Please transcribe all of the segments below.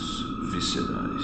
viscerais.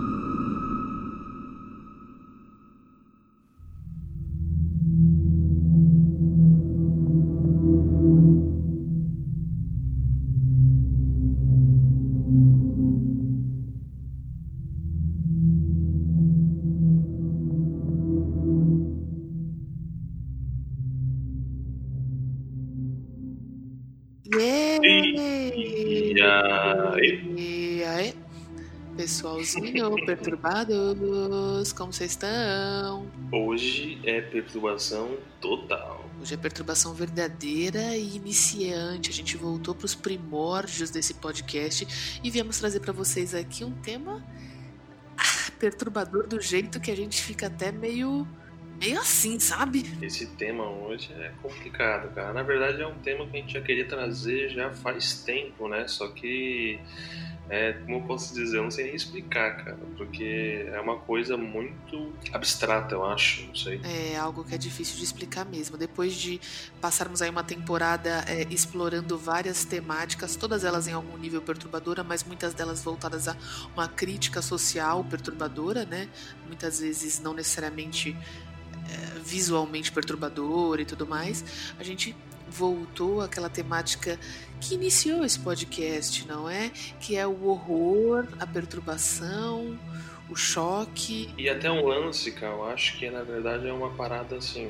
E aí, pessoalzinho, perturbados, como vocês estão? Hoje é perturbação total. Hoje é perturbação verdadeira e iniciante. A gente voltou para os primórdios desse podcast e viemos trazer para vocês aqui um tema perturbador do jeito que a gente fica até meio assim, sabe? Esse tema hoje é complicado, cara. Na verdade é um tema que a gente já queria trazer já faz tempo, né? Só que, como eu posso dizer, eu não sei nem explicar, cara. Porque é uma coisa muito abstrata, eu acho, não sei. É algo que é difícil de explicar mesmo. Depois de passarmos aí uma temporada explorando várias temáticas, todas elas em algum nível perturbadora, mas muitas delas voltadas a uma crítica social perturbadora, né? Muitas vezes não necessariamente visualmente perturbadora e tudo mais, a gente voltou àquela temática que iniciou esse podcast, não é? Que é o horror, a perturbação, o choque. E até um lance, cara, eu acho que na verdade é uma parada assim,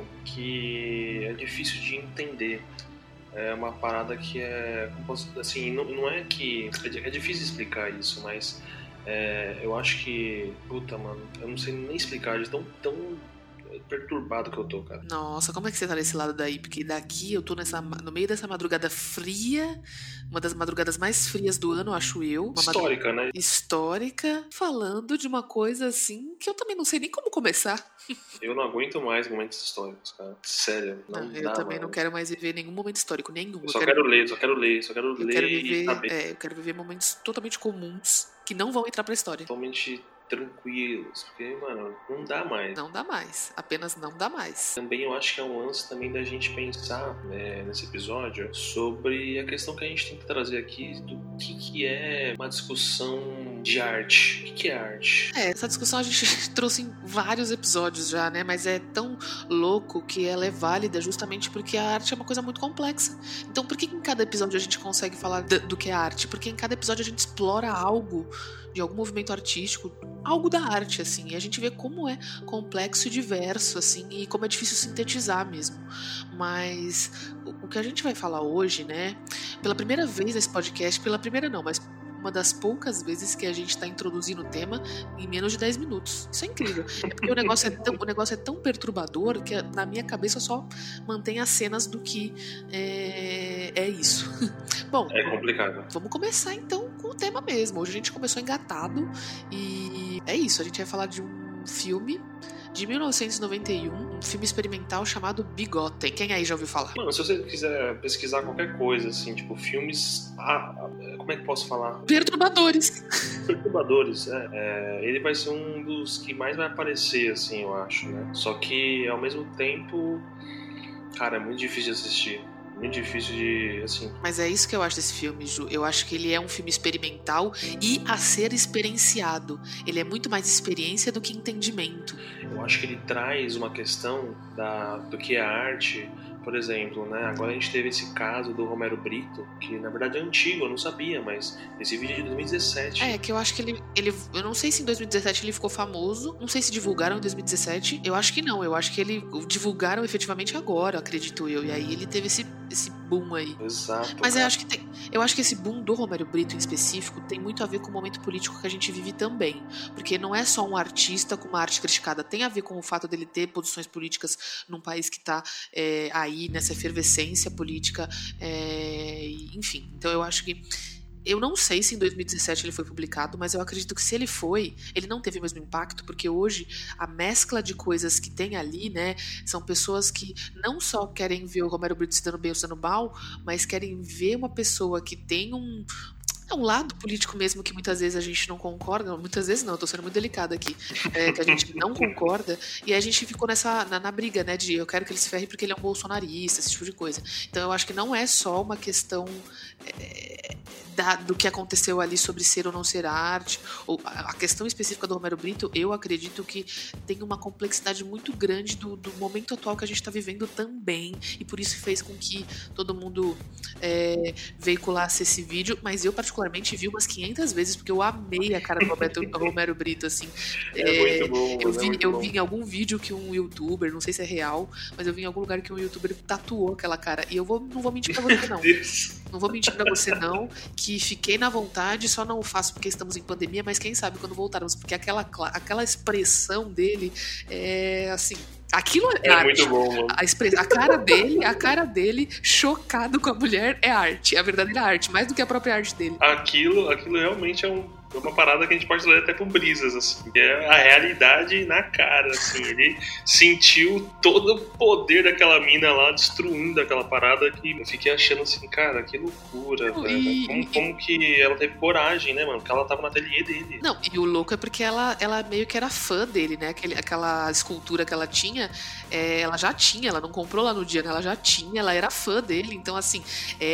que é difícil de entender. É uma parada que assim, não é que... É difícil explicar isso, mas eu acho que... Puta, mano, eu não sei nem explicar de tão perturbado que eu tô, cara. Nossa, como é que você tá desse lado daí? Porque daqui eu tô no meio dessa madrugada fria, uma das madrugadas mais frias do ano, acho eu. Histórica, né? Histórica, falando de uma coisa assim que eu também não sei nem como começar. Eu não aguento mais momentos históricos, cara. Sério, não dá. Eu também não quero mais viver nenhum momento histórico, nenhum. Eu só quero ler viver, e saber. Eu quero viver momentos totalmente comuns que não vão entrar pra história. Totalmente tranquilos, porque, mano, não dá mais. Não dá mais, apenas não dá mais. Também eu acho que é um lance também da gente pensar, nesse episódio, sobre a questão que a gente tenta trazer aqui do que é uma discussão de arte. O que é arte? Essa discussão a gente trouxe em vários episódios já, né? Mas é tão louco que ela é válida justamente porque a arte é uma coisa muito complexa. Então por que em cada episódio a gente consegue falar do que é arte? Porque em cada episódio a gente explora algo de algum movimento artístico, algo da arte, assim, e a gente vê como é complexo e diverso, assim, e como é difícil sintetizar mesmo. Mas o que a gente vai falar hoje, né, pela primeira vez nesse podcast, pela primeira não, mas uma das poucas vezes que a gente está introduzindo o tema em menos de 10 minutos. Isso é incrível. É porque o negócio é tão perturbador que na minha cabeça só mantém as cenas do que é isso. Bom, é complicado. Vamos começar então com o tema mesmo. Hoje a gente começou engatado e é isso. A gente vai falar de um filme de 1991, um filme experimental chamado Bigotten. Quem aí já ouviu falar? Mano, se você quiser pesquisar qualquer coisa, assim, tipo, filmes... como é que posso falar? Perturbadores. Perturbadores, ele vai ser um dos que mais vai aparecer, assim, eu acho, né? Só que, ao mesmo tempo, cara, é muito difícil de assistir. Muito difícil de, assim... Mas é isso que eu acho desse filme, Ju. Eu acho que ele é um filme experimental e a ser experienciado. Ele é muito mais experiência do que entendimento. Eu acho que ele traz uma questão do que é arte. Por exemplo, né? Agora a gente teve esse caso do Romero Brito, que na verdade é antigo, eu não sabia, mas esse vídeo é de 2017. Que eu acho que ele... Eu não sei se em 2017 ele ficou famoso, não sei se divulgaram em 2017, eu acho que não, eu acho que ele divulgaram efetivamente agora, acredito eu, e aí ele teve esse boom aí. Exato. Mas eu acho que esse boom do Romero Brito em específico tem muito a ver com o momento político que a gente vive também, porque não é só um artista com uma arte criticada, tem a ver com o fato dele ter posições políticas num país que tá aí nessa efervescência política, enfim. Então eu acho que... Eu não sei se em 2017 ele foi publicado, mas eu acredito que se ele foi, ele não teve o mesmo impacto, porque hoje a mescla de coisas que tem ali, né, são pessoas que não só querem ver o Romero Brito se dando bem ou se dando mal, mas querem ver uma pessoa que tem É um lado político mesmo que muitas vezes a gente não concorda, muitas vezes não, eu tô sendo muito delicada aqui, que a gente não concorda, e a gente ficou na briga, né, de eu quero que ele se ferre porque ele é um bolsonarista, esse tipo de coisa. Então eu acho que não é só uma questão do que aconteceu ali sobre ser ou não ser arte, ou a questão específica do Romero Brito, eu acredito que tem uma complexidade muito grande do momento atual que a gente está vivendo também, e por isso fez com que todo mundo veiculasse esse vídeo, mas eu particularmente vi umas 500 vezes, porque eu amei a cara do Romero Brito, assim. Muito bom. Eu vi em algum vídeo que um youtuber, não sei se é real, mas eu vi em algum lugar que um youtuber tatuou aquela cara, e eu não vou mentir pra você não. Não vou mentir pra você não, que fiquei na vontade, só não o faço porque estamos em pandemia, mas quem sabe quando voltarmos, porque aquela expressão dele é assim, aquilo é arte. Muito bom, mano. A cara dele chocado com a mulher é arte, é a verdadeira arte, mais do que a própria arte dele. Aquilo realmente é uma parada que a gente pode ler até com brisas, assim, que é a realidade na cara, assim, ele sentiu todo o poder daquela mina lá destruindo aquela parada que eu fiquei achando assim, cara, que loucura, velho. Como que ela teve coragem, né, mano? Porque ela tava no ateliê dele. Não, e o louco é porque ela meio que era fã dele, né? Aquela escultura que ela tinha, ela já tinha, ela não comprou lá no dia, né? Ela já tinha, ela era fã dele, então assim,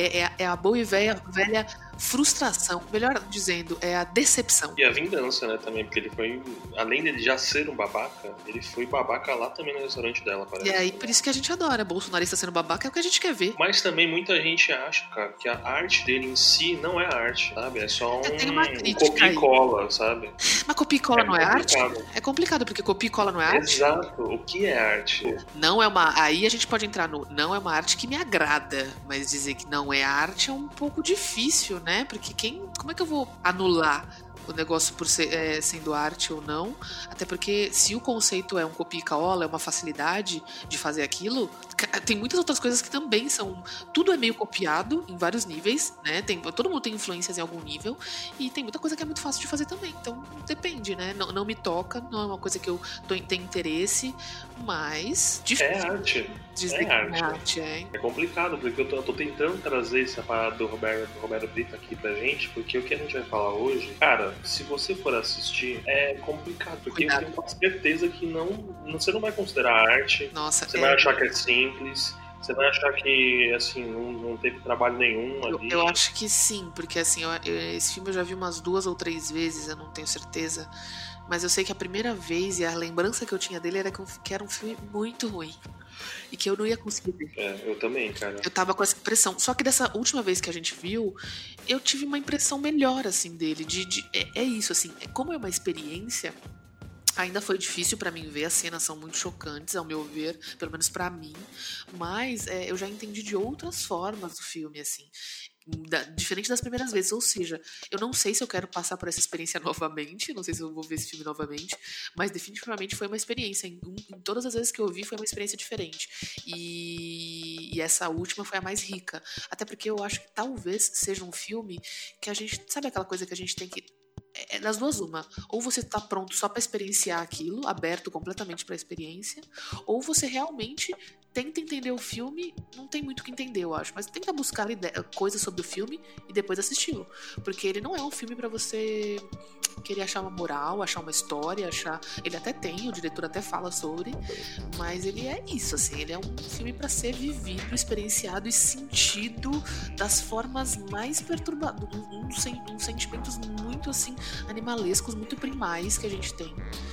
é a boa e velha frustração, melhor dizendo, é a decepção. E a vingança, né, também, porque ele foi, além dele já ser um babaca, ele foi babaca lá também no restaurante dela, parece. E aí, por isso que a gente adora, bolsonarista sendo babaca é o que a gente quer ver. Mas também muita gente acha, cara, que a arte dele em si não é arte, sabe? É só um copia e cola, sabe? Mas copia e cola não é arte? É complicado, porque copia e cola não é arte? Exato. O que é arte? Não é uma... Aí a gente pode entrar no... Não é uma arte que me agrada, mas dizer que não é arte é um pouco difícil, né? Porque como é que eu vou anular o negócio por ser, sendo arte ou não? Até porque se o conceito é um copia e cola, é uma facilidade de fazer aquilo, tem muitas outras coisas que também são... Tudo é meio copiado em vários níveis, né? Todo mundo tem influências em algum nível, e tem muita coisa que é muito fácil de fazer também. Então depende, né? Não me toca, não é uma coisa que eu tenho interesse, mas... É arte. É arte. É complicado, porque eu tô tentando trazer essa parada do Romero Brito aqui pra gente, porque o que a gente vai falar hoje, cara, se você for assistir, é complicado, porque eu tenho certeza que você não vai considerar arte. Nossa, você vai achar que é simples, você vai achar que, assim, não teve trabalho nenhum ali. Eu acho que sim, porque, assim, esse filme eu já vi umas 2 ou 3 vezes, eu não tenho certeza, mas eu sei que a primeira vez e a lembrança que eu tinha dele era que era um filme muito ruim. E que eu não ia conseguir ver. Eu também, cara. Eu tava com essa impressão. Só que dessa última vez que a gente viu, eu tive uma impressão melhor, assim, dele. É isso, assim. Como é uma experiência, ainda foi difícil pra mim ver. As cenas são muito chocantes, ao meu ver. Pelo menos pra mim. Mas eu já entendi de outras formas do filme, assim. Diferente das primeiras vezes, ou seja, eu não sei se eu quero passar por essa experiência novamente, não sei se eu vou ver esse filme novamente, mas definitivamente foi uma experiência, em todas as vezes que eu vi foi uma experiência diferente, e essa última foi a mais rica, até porque eu acho que talvez seja um filme que a gente, sabe aquela coisa que a gente tem que, das duas uma, ou você tá pronto só pra experienciar aquilo, aberto completamente pra experiência, ou você realmente tenta entender o filme, não tem muito o que entender, eu acho, mas tenta buscar coisas sobre o filme e depois assisti-lo, porque ele não é um filme pra você querer achar uma moral, achar uma história, ele até tem, o diretor até fala sobre, mas ele é isso, assim, ele é um filme pra ser vivido, experienciado e sentido das formas mais perturbadoras, uns sentimentos muito, assim, animalescos, muito primais que a gente tem.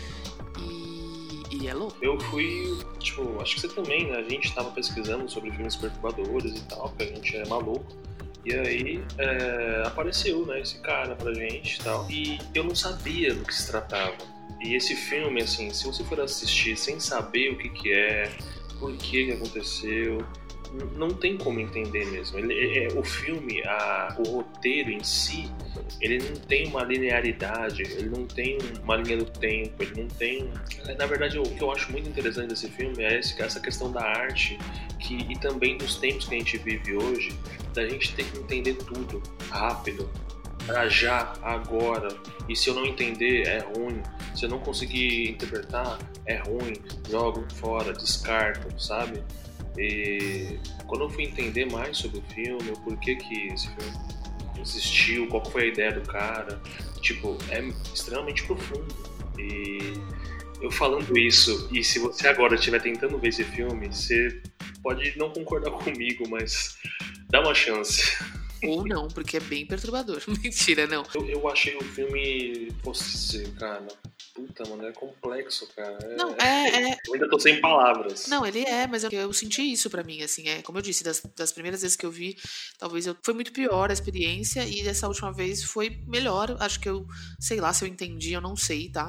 E é louco. Eu fui, acho que você também, né? A gente tava pesquisando sobre filmes perturbadores e tal, porque a gente é maluco. E aí apareceu, né, esse cara pra gente e tal. E eu não sabia do que se tratava. E esse filme, assim, se você for assistir sem saber o que é, por que aconteceu, não tem como entender mesmo. O filme, o roteiro em si, ele não tem uma linearidade, ele não tem uma linha do tempo, ele não tem... Na verdade, o que eu acho muito interessante desse filme é essa questão da arte e também dos tempos que a gente vive hoje, da gente ter que entender tudo rápido, já, agora. E se eu não entender, é ruim. Se eu não conseguir interpretar, é ruim. Jogo fora, descarto, sabe? E quando eu fui entender mais sobre o filme, o porquê que esse filme existiu, qual foi a ideia do cara. Tipo, é extremamente profundo. E eu falando isso, e se você agora estiver tentando ver esse filme, você pode não concordar comigo, mas dá uma chance. Ou não, porque é bem perturbador. Mentira, não. Eu achei o filme, cara, puta, mano, é complexo, cara. Não, Eu ainda tô sem palavras. Não, ele é, mas eu senti isso pra mim, assim, como eu disse, das primeiras vezes que eu vi, talvez foi muito pior a experiência, e dessa última vez foi melhor, acho que sei lá, se eu entendi, eu não sei, tá?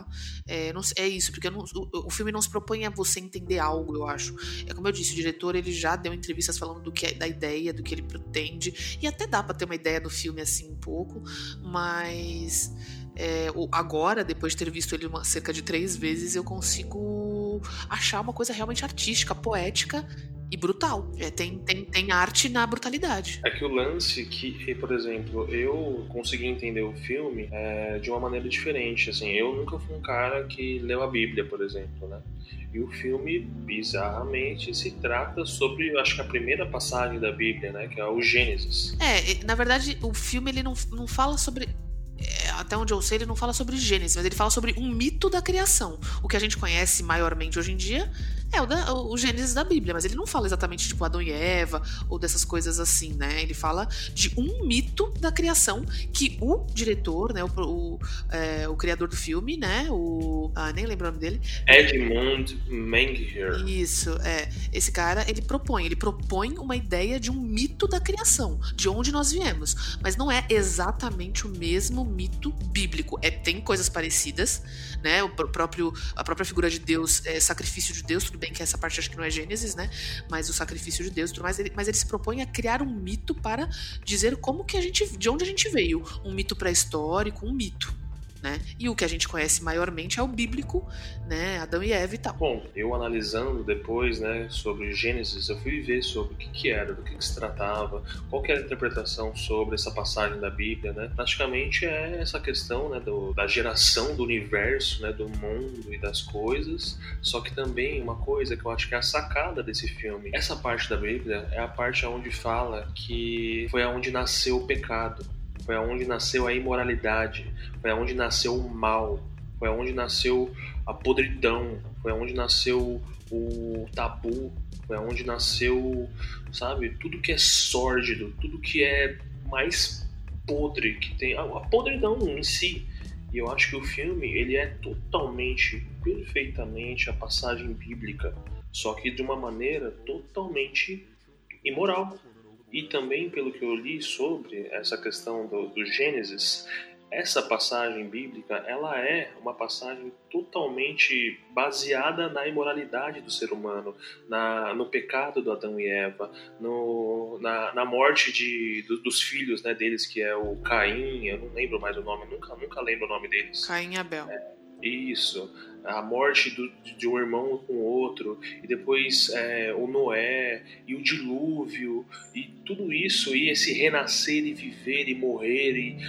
É isso, porque o filme não se propõe a você entender algo, eu acho. É como eu disse, o diretor, ele já deu entrevistas falando da ideia, do que ele pretende, e até dá pra ter uma ideia do filme, assim, um pouco, mas... agora, depois de ter visto ele cerca de 3 vezes, eu consigo achar uma coisa realmente artística, poética e brutal. Tem arte na brutalidade. É que o lance que, por exemplo, eu consegui entender o filme de uma maneira diferente. Assim, eu nunca fui um cara que leu a Bíblia, por exemplo, né? E o filme, bizarramente, se trata sobre, acho que a primeira passagem da Bíblia, né? Que é o Gênesis. Na verdade, o filme ele não fala sobre... até onde eu sei, ele não fala sobre Gênesis, mas ele fala sobre um mito da criação. O que a gente conhece maiormente hoje em dia é o Gênesis da Bíblia, mas ele não fala exatamente tipo Adão e Eva ou dessas coisas assim, né? Ele fala de um mito da criação que o diretor, né, o criador do filme, né, nem lembro o nome dele. Edmund Mengiher. Isso, esse cara, ele propõe uma ideia de um mito da criação, de onde nós viemos, mas não é exatamente o mesmo mito bíblico. Tem coisas parecidas, né? A própria figura de Deus, sacrifício de Deus, tudo bem que essa parte acho que não é Gênesis, né? Mas o sacrifício de Deus, tudo mais, mas ele se propõe a criar um mito para dizer de onde a gente veio, um mito pré-histórico, um mito. Né? E o que a gente conhece maiormente é o bíblico, né? Adão e Eva e tal. Bom, eu analisando depois, né, sobre Gênesis, eu fui ver sobre o que era, do que se tratava, qual que era a interpretação sobre essa passagem da Bíblia, né? Praticamente é essa questão, né, da geração do universo, né, do mundo e das coisas, só que também uma coisa que eu acho que é a sacada desse filme. Essa parte da Bíblia é a parte onde fala que foi aonde nasceu o pecado. Foi aonde nasceu a imoralidade, foi aonde nasceu o mal, foi aonde nasceu a podridão, foi aonde nasceu o tabu, foi aonde nasceu, sabe, tudo que é sórdido, tudo que é mais podre, que tem a podridão em si. E eu acho que o filme, ele é totalmente, perfeitamente a passagem bíblica, só que de uma maneira totalmente imoral. E também, pelo que eu li sobre essa questão do Gênesis, essa passagem bíblica, ela é uma passagem totalmente baseada na imoralidade do ser humano, no pecado do Adão e Eva, na morte dos filhos, né, deles, que é o Caim, eu não lembro mais o nome, nunca lembro o nome deles. Caim e Abel. Isso, a morte de um irmão com o outro, e depois o Noé, e o dilúvio, e tudo isso, e esse renascer e viver e morrer, e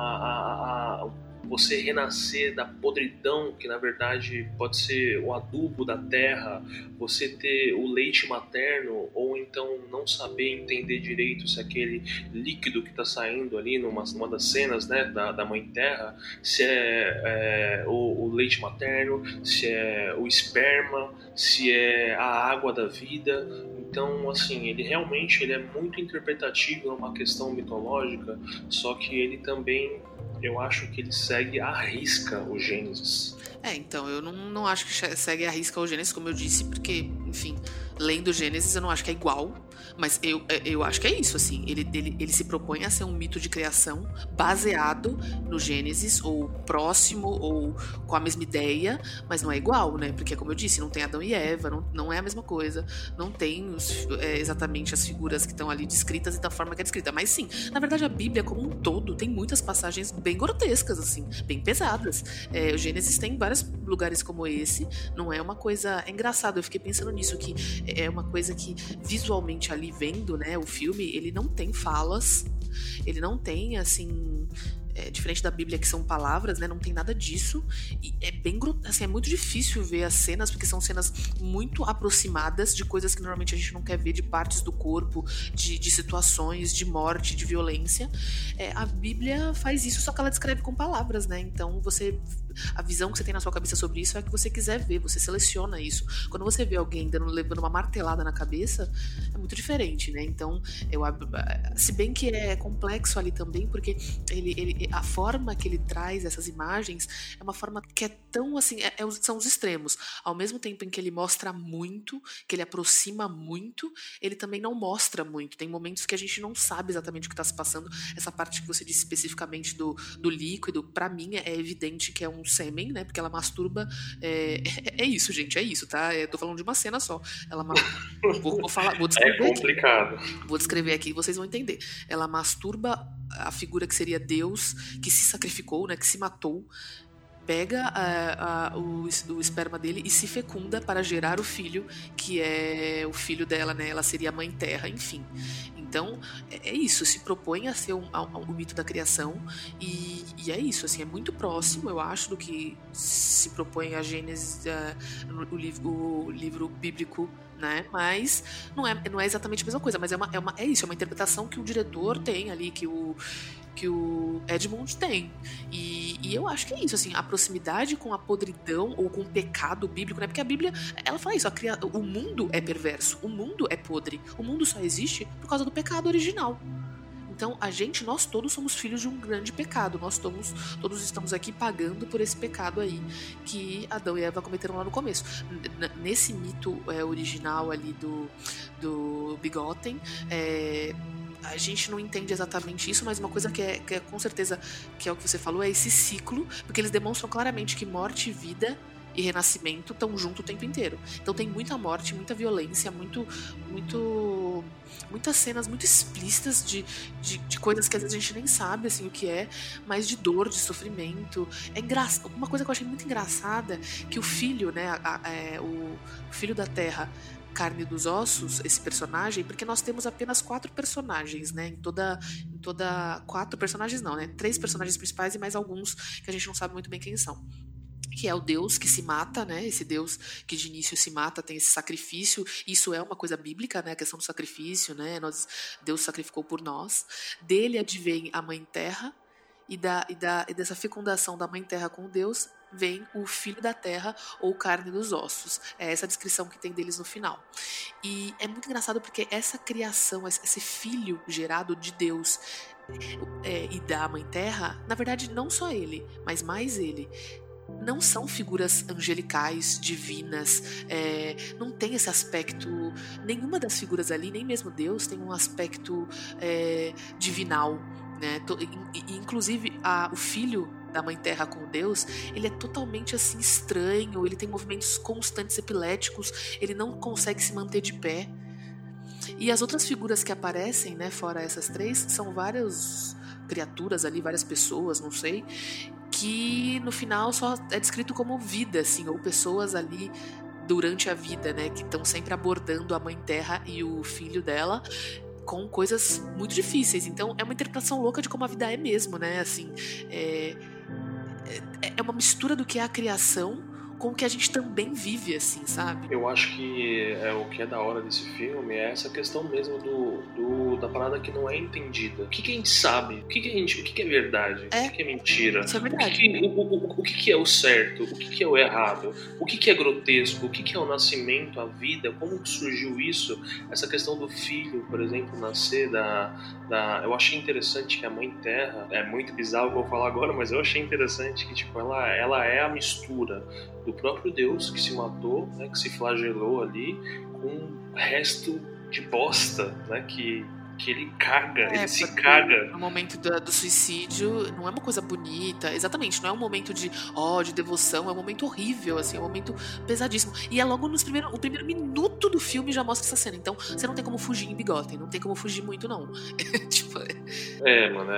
você renascer da podridão, que na verdade pode ser o adubo da terra, você ter o leite materno, ou então não saber entender direito se aquele líquido que está saindo ali numa das cenas, né, da Mãe Terra, se é o leite materno, se é o esperma, se é a água da vida. Então, assim, ele realmente é muito interpretativo, é uma questão mitológica, só que ele também, eu acho que ele segue à risca o Gênesis. Então, eu não acho que segue à risca o Gênesis, como eu disse, porque, enfim, lendo o Gênesis eu não acho que é igual, mas eu acho que é isso, assim, ele se propõe a ser um mito de criação baseado no Gênesis, ou próximo, ou com a mesma ideia, mas não é igual, né, porque, como eu disse, não tem Adão e Eva, não é a mesma coisa, não tem exatamente as figuras que estão ali descritas e da forma que é descrita, mas sim, na verdade a Bíblia como um todo tem muitas passagens bem grotescas, assim, bem pesadas. O Gênesis tem vários lugares como esse, não é uma coisa... É engraçado, eu fiquei pensando nisso, que é uma coisa que visualmente ali vendo, né, o filme, ele não tem falas, ele não tem, assim... diferente da Bíblia, que são palavras, né? Não tem nada disso. E é bem assim, é muito difícil ver as cenas, porque são cenas muito aproximadas de coisas que normalmente a gente não quer ver, de partes do corpo, de situações, de morte, de violência. A Bíblia faz isso, só que ela descreve com palavras, né? Então a visão que você tem na sua cabeça sobre isso é a que você quiser ver, você seleciona isso. Quando você vê alguém levando uma martelada na cabeça, é muito diferente, né? Então, se bem que é complexo ali também, porque a forma que ele traz essas imagens é uma forma que é tão assim, são os extremos. Ao mesmo tempo em que ele mostra muito, que ele aproxima muito, ele também não mostra muito. Tem momentos que a gente não sabe exatamente o que está se passando. Essa parte que você disse especificamente do líquido, pra mim é evidente que é um sêmen, né? Porque ela masturba. É isso, gente, é isso, tá? Tô falando de uma cena só. Ela vou descrever é complicado. Vou descrever aqui, vocês vão entender. Ela masturba a figura que seria Deus, que se sacrificou, né? Que se matou. Pega o esperma dele e se fecunda para gerar o filho, que é o filho dela, né? Ela seria a mãe terra, enfim. Então, é isso, se propõe a ser o mito da criação, e é isso, assim, é muito próximo, eu acho, do que se propõe a Gênesis, o livro bíblico, né? Mas não é exatamente a mesma coisa, mas é isso, é uma interpretação que o diretor tem ali, que o Edmund tem. E eu acho que é isso, assim, a proximidade com a podridão ou com o pecado bíblico, né? Porque a Bíblia, ela fala isso, o mundo é perverso, o mundo é podre, o mundo só existe por causa do pecado original. Então, nós todos somos filhos de um grande pecado, nós todos estamos aqui pagando por esse pecado aí que Adão e Eva cometeram lá no começo. Nesse mito original ali do Begotten, a gente não entende exatamente isso, mas uma coisa que é com certeza, que é o que você falou, é esse ciclo, porque eles demonstram claramente que morte e vida e renascimento estão junto o tempo inteiro. Então tem muita morte, muita violência, muitas cenas muito explícitas de coisas que às vezes a gente nem sabe assim, o que é, mas de dor, de sofrimento. Uma coisa que eu achei muito engraçada, que o filho, né, o filho da Terra, carne dos ossos, esse personagem, porque nós temos apenas 4 personagens, né? Em toda 4 personagens não, né? 3 personagens principais e mais alguns que a gente não sabe muito bem quem são. Que é o Deus que se mata, né? Esse Deus que de início se mata, tem esse sacrifício. Isso é uma coisa bíblica, né? A questão do sacrifício, né? Deus sacrificou por nós. Dele advém a Mãe Terra, e dessa fecundação da Mãe Terra com Deus vem o Filho da Terra, ou carne dos ossos. É essa a descrição que tem deles no final. E é muito engraçado porque essa criação, esse filho gerado de Deus e da Mãe Terra, na verdade não só ele, mas mais ele, não são figuras angelicais, divinas, não tem esse aspecto, nenhuma das figuras ali, nem mesmo Deus tem um aspecto divinal, né? Inclusive o filho da Mãe Terra com Deus, ele é totalmente assim estranho, ele tem movimentos constantes epiléticos, ele não consegue se manter de pé. E as outras figuras que aparecem, né, fora essas 3, são várias criaturas ali, várias pessoas, não sei, que no final só é descrito como vida, assim, ou pessoas ali durante a vida, né, que estão sempre abordando a Mãe Terra e o filho dela com coisas muito difíceis. Então é uma interpretação louca de como a vida é mesmo, né, assim, é uma mistura do que é a criação com o que a gente também vive, assim, sabe? Eu acho que o que é da hora desse filme é essa questão mesmo da parada que não é entendida. O que a gente sabe? O que é verdade? O que é mentira? Isso é verdade. O que é o certo? O que é o errado? O que é grotesco? O que é o nascimento, a vida? Como surgiu isso? Essa questão do filho, por exemplo, nascer eu achei interessante que a Mãe Terra, é muito bizarro o que eu vou falar agora, mas eu achei interessante que tipo, ela é a mistura do próprio Deus que se matou, né, que se flagelou ali, com um resto de bosta, né, que ele caga, ele se caga. No momento do suicídio, não é uma coisa bonita, exatamente, não é um momento de ódio, devoção, é um momento horrível, assim, é um momento pesadíssimo. E é logo o primeiro minuto do filme já mostra essa cena, então você não tem como fugir em Begotten, não tem como fugir muito, não. Tipo, Mano,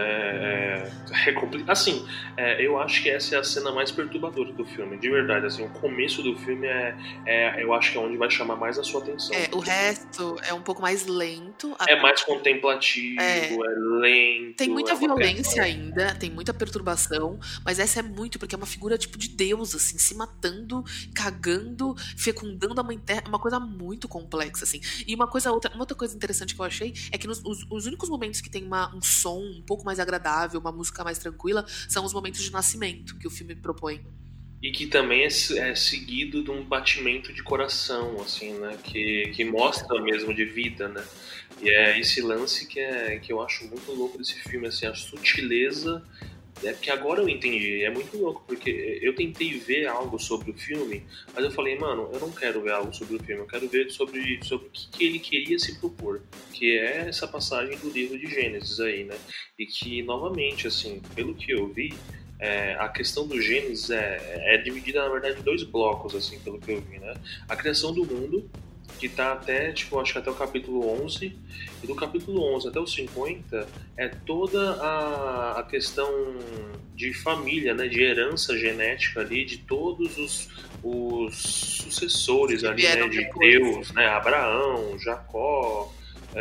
é complicado. Assim, eu acho que essa é a cena mais perturbadora do filme, de verdade. Assim, o começo do filme eu acho que é onde vai chamar mais a sua atenção. O resto é um pouco mais lento. É mais contemplativo, é lento. Tem muita violência ainda, tem muita perturbação, mas essa é muito, porque é uma figura tipo de Deus, assim, se matando, cagando, fecundando a mãe terra, é uma coisa muito complexa, assim. E uma outra coisa interessante que eu achei é que os únicos momentos que tem um som um pouco mais agradável, uma música mais tranquila, são os momentos de nascimento que o filme propõe. E que também é seguido de um batimento de coração, assim, né? Que mostra mesmo de vida, né? E é esse lance que eu acho muito louco desse filme, assim, a sutileza. Porque agora eu entendi, é muito louco, porque eu tentei ver algo sobre o filme, mas eu falei, mano, eu não quero ver algo sobre o filme, eu quero ver sobre o que ele queria se propor, que é essa passagem do livro de Gênesis aí, né? E que, novamente, assim, pelo que eu vi, a questão do Gênesis é dividida, na verdade, em 2 blocos, assim, pelo que eu vi, né? A criação do mundo, que tá até, tipo, acho que até o capítulo 11, e do capítulo 11 até o 50 é toda a questão de família, né, de herança genética ali, de todos os sucessores ali, né, de Deus, né, Abraão, Jacó,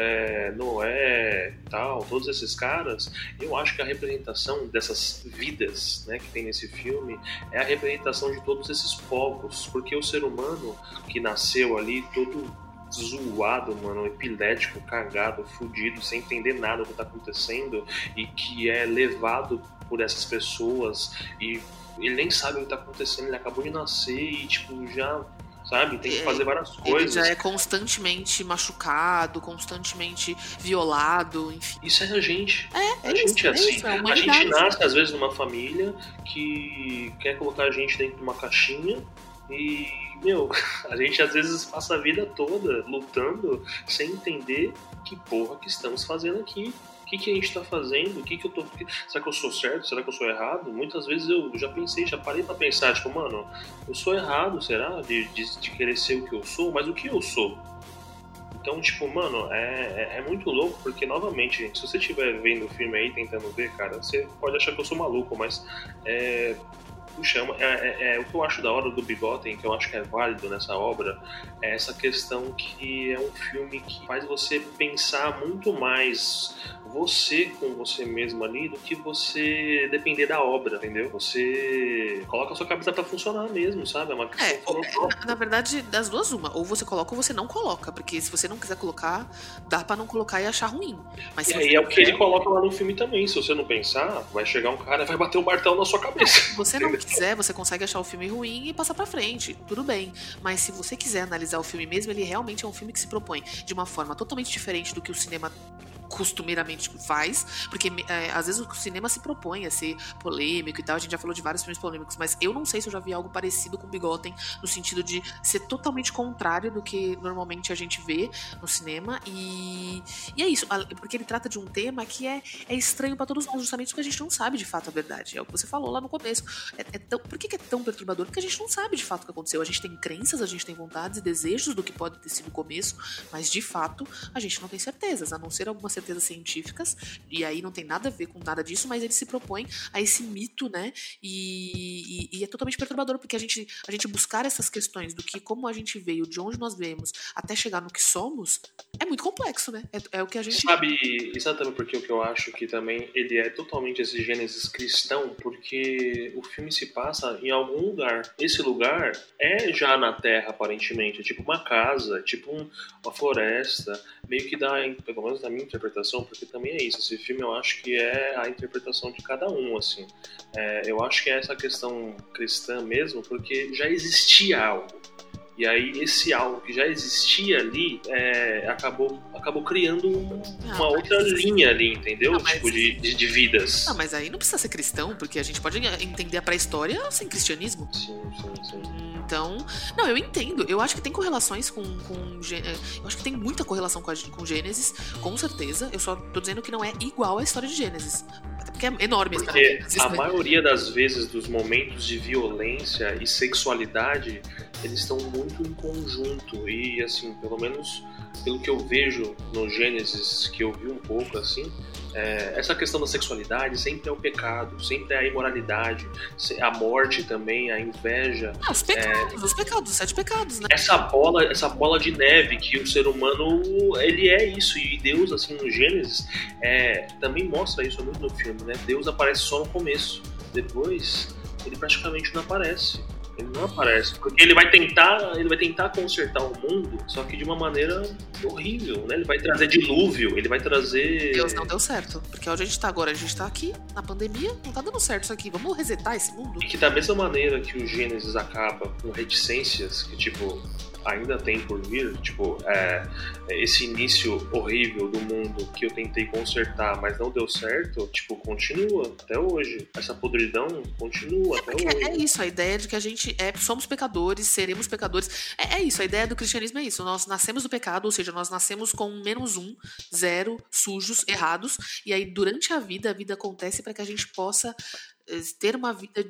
Noé, tal, todos esses caras. Eu acho que a representação dessas vidas, né, que tem nesse filme é a representação de todos esses povos, porque o ser humano que nasceu ali todo zoado, mano, epilético, cagado, fudido, sem entender nada do que tá acontecendo, e que é levado por essas pessoas e ele nem sabe o que tá acontecendo, ele acabou de nascer e tipo já, sabe, tem que fazer várias coisas. Ele já é constantemente machucado, constantemente violado, enfim. Isso é a gente. A gente é assim. A gente nasce, às vezes, numa família que quer colocar a gente dentro de uma caixinha e, a gente às vezes passa a vida toda lutando sem entender que porra que estamos fazendo aqui. O que a gente tá fazendo? Será que eu sou certo? Será que eu sou errado? Muitas vezes eu já parei pra pensar, tipo, mano, eu sou errado, será? De querer ser o que eu sou? Mas o que eu sou? Então, tipo, mano, é muito louco, porque, novamente, gente, se você estiver vendo o filme aí, tentando ver, cara, você pode achar que eu sou maluco, mas puxa, o que eu acho da hora do Bigotten, que eu acho que é válido nessa obra, é essa questão que é um filme que faz você pensar muito mais você com você mesmo ali do que você depender da obra, entendeu? Você coloca a sua cabeça pra funcionar mesmo, sabe? É uma questão na verdade, das duas uma. Ou você coloca ou você não coloca, porque se você não quiser colocar, dá pra não colocar e achar ruim. Mas se o que ele coloca lá no filme também. Se você não pensar, vai chegar um cara e vai bater um martelo na sua cabeça. Se você não quiser, você consegue achar o filme ruim e passar pra frente, tudo bem. Mas se você quiser analisar o filme mesmo, ele realmente é um filme que se propõe de uma forma totalmente diferente do que o cinema costumeiramente faz, porque às vezes o cinema se propõe a ser polêmico e tal, a gente já falou de vários filmes polêmicos, mas eu não sei se eu já vi algo parecido com Bigotten, no sentido de ser totalmente contrário do que normalmente a gente vê no cinema, e é isso, porque ele trata de um tema que é estranho pra todos nós, justamente porque a gente não sabe de fato a verdade, é o que você falou lá no começo. Por que é tão perturbador? Porque a gente não sabe de fato o que aconteceu, a gente tem crenças, a gente tem vontades e desejos do que pode ter sido o começo, mas de fato a gente não tem certezas, a não ser algumas certezas científicas, e aí não tem nada a ver com nada disso, mas ele se propõe a esse mito, né, e é totalmente perturbador, porque a gente buscar essas questões do que, como a gente veio, de onde nós viemos, até chegar no que somos, é muito complexo, né, é o que a gente... Sabe, exatamente porque o que eu acho que também ele é totalmente esse Gênesis cristão, porque o filme se passa em algum lugar, esse lugar é já na Terra, aparentemente, é tipo uma casa, é tipo uma floresta, meio que dá, pelo menos na minha interpretação, porque também é isso, esse filme eu acho que é a interpretação de cada um, assim. Eu acho que é essa questão cristã mesmo, porque já existia algo. E aí esse algo que já existia ali acabou criando uma outra linha ali, entendeu? Tipo de vidas. Não, mas aí não precisa ser cristão, porque a gente pode entender a pré-história sem cristianismo. Sim. Então, não, eu entendo. Eu acho que tem correlações eu acho que tem muita correlação com Gênesis, com certeza. Eu só tô dizendo que não é igual à história de Gênesis. Até porque é enorme a história de Gênesis. A maioria das vezes dos momentos de violência e sexualidade, eles estão muito em conjunto. E, assim, pelo menos pelo que eu vejo no Gênesis, que eu vi um pouco, assim, essa questão da sexualidade sempre é o pecado, sempre é a imoralidade, a morte também, a inveja. Os pecados, os 7 pecados, né? Essa bola de neve que o ser humano, ele é isso. E Deus, assim, no Gênesis, também mostra isso muito no filme, né? Deus aparece só no começo. Depois, ele praticamente não aparece. Ele não aparece, porque ele vai tentar consertar o mundo, só que de uma maneira horrível, né? Ele vai trazer dilúvio, ele vai trazer... Deus não deu certo, porque onde a gente tá agora, a gente tá aqui, na pandemia, não tá dando certo isso aqui, vamos resetar esse mundo? E que da mesma maneira que o Gênesis acaba com reticências, que tipo... ainda tem por vir, tipo, esse início horrível do mundo que eu tentei consertar, mas não deu certo, tipo, continua até hoje. Essa podridão continua até hoje. É isso, a ideia de que a gente somos pecadores, seremos pecadores. É isso, a ideia do cristianismo é isso. Nós nascemos do pecado, ou seja, nós nascemos com -1, 0, sujos, errados, e aí durante a vida acontece para que a gente possa ter uma vida...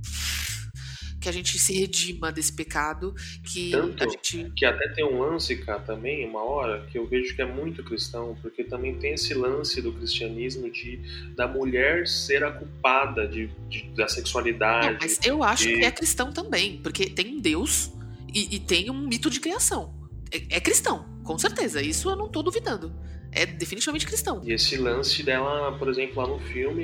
que a gente se redima desse pecado, que tanto a gente... que até tem um lance, cara, também, uma hora, que eu vejo que é muito cristão, porque também tem esse lance do cristianismo da mulher ser a culpada da sexualidade. Não, mas eu acho que é cristão também, porque tem um Deus e tem um mito de criação. É cristão, com certeza, isso eu não tô duvidando. É definitivamente cristão. E esse lance dela, por exemplo, lá no filme,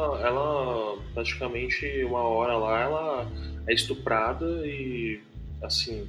ela praticamente uma hora lá, ela é estuprada e, assim,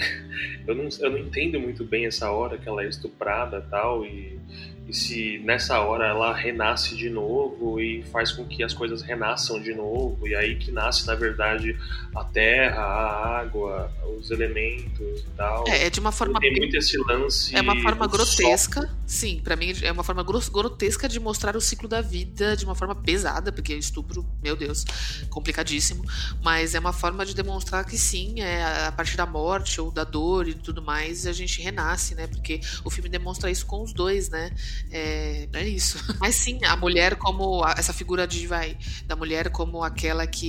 eu não entendo muito bem essa hora que ela é estuprada e tal, e se nessa hora ela renasce de novo e faz com que as coisas renasçam de novo, e aí que nasce, na verdade, a terra, a água, os elementos e tal. É de uma forma... Tem muito esse lance... É uma forma grotesca, sim, pra mim é uma forma grotesca de mostrar o ciclo da vida de uma forma pesada, porque estupro, meu Deus, complicadíssimo, mas é uma forma de demonstrar que sim, a partir da morte ou da dor e tudo mais, a gente renasce, né, porque o filme demonstra isso com os dois, né. É isso. Mas sim, a mulher como essa figura da mulher como aquela que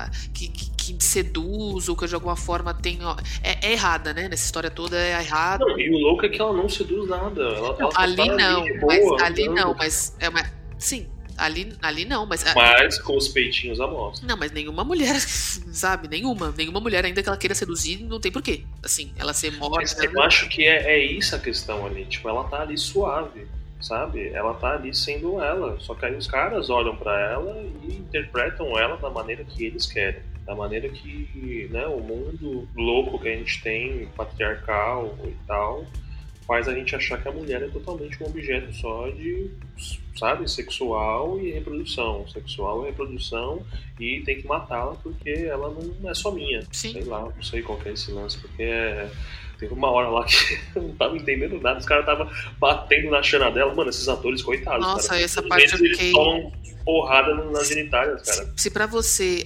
que seduz ou que de alguma forma tem é errada, né? Nessa história toda é errada. Não, e o louco é que ela não seduz nada. Ela ali não, de boa, ali não, mas sim. Ali não, mas com os peitinhos à mostra. Não, mas nenhuma mulher, sabe? Nenhuma mulher, ainda que ela queira seduzir, não tem porquê. Assim, ela ser morta. Mas eu acho que é isso a questão ali. Tipo, ela tá ali suave, sabe? Ela tá ali sendo ela. Só que aí os caras olham pra ela e interpretam ela da maneira que eles querem. Da maneira que, né, o mundo louco que a gente tem, patriarcal e tal, faz a gente achar que a mulher é totalmente um objeto só de, sabe, sexual e reprodução. Sexual e reprodução, e tem que matá-la porque ela não é só minha. Sim. Sei lá, não sei qual que é esse lance, porque teve uma hora lá que eu não tava entendendo nada, os caras estavam batendo na chana dela. Mano, esses atores, coitados. Nossa, cara, essa parte eu fiquei... Eles tomam porrada nas genitálias, cara. Se pra você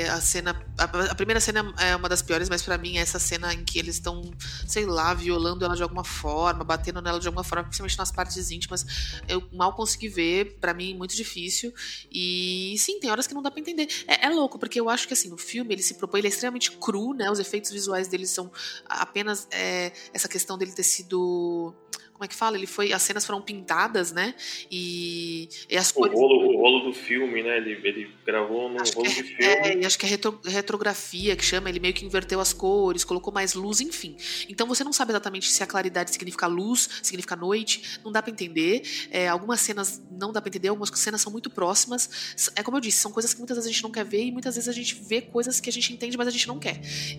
a primeira cena é uma das piores, mas pra mim é essa cena em que eles estão, sei lá, violando ela de alguma forma, batendo nela de alguma forma, principalmente nas partes íntimas, eu mal consegui ver, pra mim muito difícil, e sim, tem horas que não dá pra entender. É louco, porque eu acho que assim, o filme, ele se propõe, ele é extremamente cru, né, os efeitos visuais dele são apenas essa questão dele ter sido... Como é que fala? As cenas foram pintadas, né? E as cores... O rolo do filme, né? Ele gravou num rolo de filme. E acho que é retrografia que chama, ele meio que inverteu as cores, colocou mais luz, enfim. Então você não sabe exatamente se a claridade significa luz, significa noite, não dá pra entender. Algumas cenas não dá pra entender, algumas cenas são muito próximas. É como eu disse, são coisas que muitas vezes a gente não quer ver e muitas vezes a gente vê coisas que a gente entende, mas a gente não quer.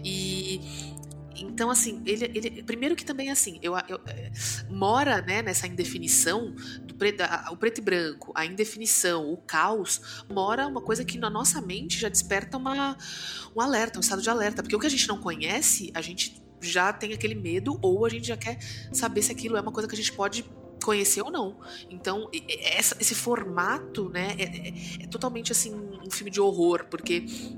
Então, assim, ele primeiro que também, assim, mora, né, nessa indefinição, o preto e branco, a indefinição, o caos, mora uma coisa que na nossa mente já desperta um alerta, um estado de alerta, porque o que a gente não conhece, a gente já tem aquele medo, ou a gente já quer saber se aquilo é uma coisa que a gente pode conhecer ou não. Então, esse formato, né, é totalmente, assim, um filme de horror, porque...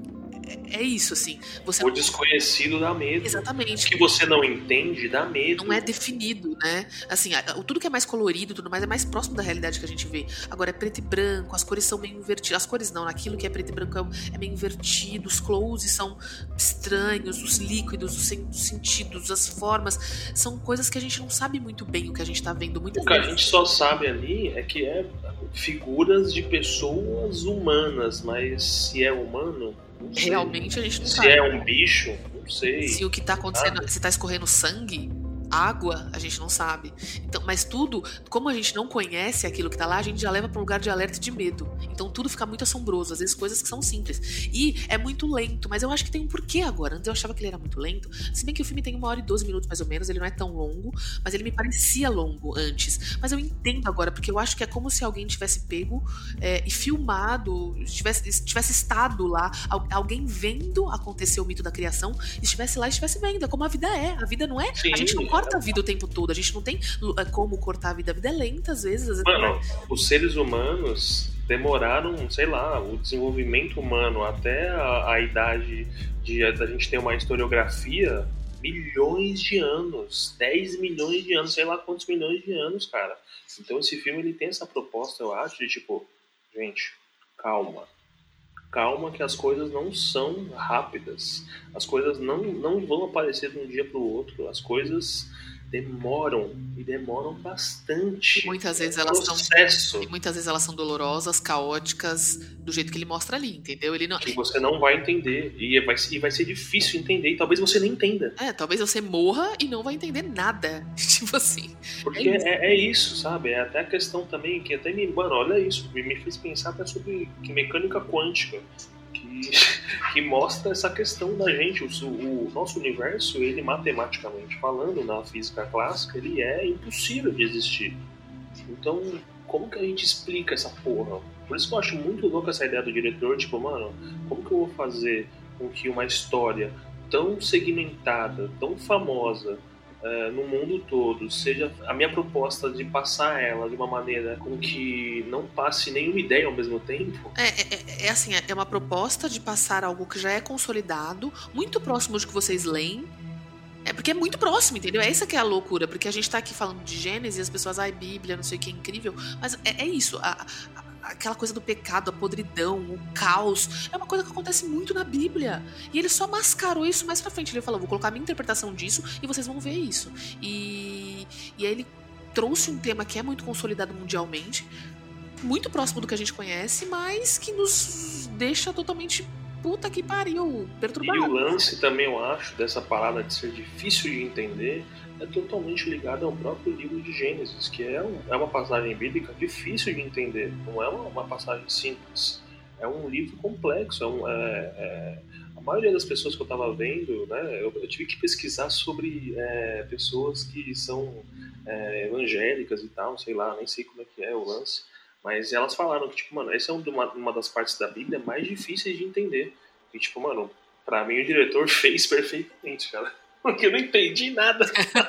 é isso, assim. Você O desconhecido dá medo. Exatamente. O que você não entende dá medo. Não é definido, né? Assim, tudo que é mais colorido, tudo mais, é mais próximo da realidade que a gente vê. Agora é preto e branco, as cores são meio invertidas. As cores não, naquilo que é preto e branco é meio invertido, os closes são estranhos, os líquidos, os sentidos, as formas, são coisas que a gente não sabe muito bem o que a gente tá vendo. Muitas O que a vezes gente só sabe ali é que é figuras de pessoas humanas, mas se é humano, não sei. Realmente a gente não se sabe. É um bicho, não sei. Se o que tá acontecendo, se tá escorrendo sangue, água, a gente não sabe. Então, mas tudo, como a gente não conhece aquilo que tá lá, a gente já leva para um lugar de alerta e de medo. Então tudo fica muito assombroso, às vezes coisas que são simples. E é muito lento, mas eu acho que tem um porquê agora. Antes eu achava que ele era muito lento, se bem que o filme tem 1h12 mais ou menos, ele não é tão longo, mas ele me parecia longo antes. Mas eu entendo agora, porque eu acho que é como se alguém tivesse pego e filmado, tivesse estado lá, alguém vendo acontecer o mito da criação, estivesse lá e estivesse vendo. É como a vida é. A vida não é. Sim, a gente não corta a vida o tempo todo. A gente não tem como cortar a vida. A vida é lenta, às vezes. Mano, os seres humanos demoraram, sei lá, o desenvolvimento humano até a idade da gente ter uma historiografia, milhões de anos, 10 milhões de anos, sei lá quantos milhões de anos, cara. Então esse filme ele tem essa proposta, eu acho, de tipo, gente, calma que as coisas não são rápidas, as coisas não vão aparecer de um dia para o outro, as coisas demoram bastante. Muitas vezes elas são dolorosas, caóticas, do jeito que ele mostra ali, entendeu? Ele não... Que você não vai entender e vai ser difícil entender e talvez você nem entenda. Talvez você morra e não vai entender nada, tipo assim. Porque é isso, sabe? É até a questão também que até mano, olha isso, me fez pensar até sobre mecânica quântica. Que mostra essa questão da gente. O nosso universo, ele matematicamente falando, na física clássica, ele é impossível de existir. Então, como que a gente explica essa porra? Por isso que eu acho muito louco essa ideia do diretor, tipo, mano, como que eu vou fazer com que uma história tão segmentada, tão famosa, no mundo todo, seja a minha proposta de passar ela de uma maneira com que não passe nenhuma ideia ao mesmo tempo. Assim, é uma proposta de passar algo que já é consolidado, muito próximo de que vocês leem. Porque é muito próximo, entendeu? Essa que é a loucura, porque a gente tá aqui falando de Gênesis e as pessoas, Bíblia, não sei o que, é incrível, mas é isso, aquela coisa do pecado, a podridão, o caos, é uma coisa que acontece muito na Bíblia. E ele só mascarou isso mais pra frente. Ele falou, vou colocar a minha interpretação disso e vocês vão ver isso. E aí ele trouxe um tema que é muito consolidado mundialmente, muito próximo do que a gente conhece, mas que nos deixa totalmente puta que pariu, perturbado. E o lance também, eu acho, dessa parada de ser difícil de entender é totalmente ligado ao próprio livro de Gênesis, que é uma passagem bíblica difícil de entender, não é uma passagem simples, é um livro complexo, a maioria das pessoas que eu estava vendo, né, eu tive que pesquisar sobre pessoas que são evangélicas e tal, sei lá, nem sei como é que é o lance, mas elas falaram que, tipo, mano, essa é uma das partes da Bíblia mais difíceis de entender, e, tipo, mano, pra mim o diretor fez perfeitamente, cara. Porque eu não entendi nada.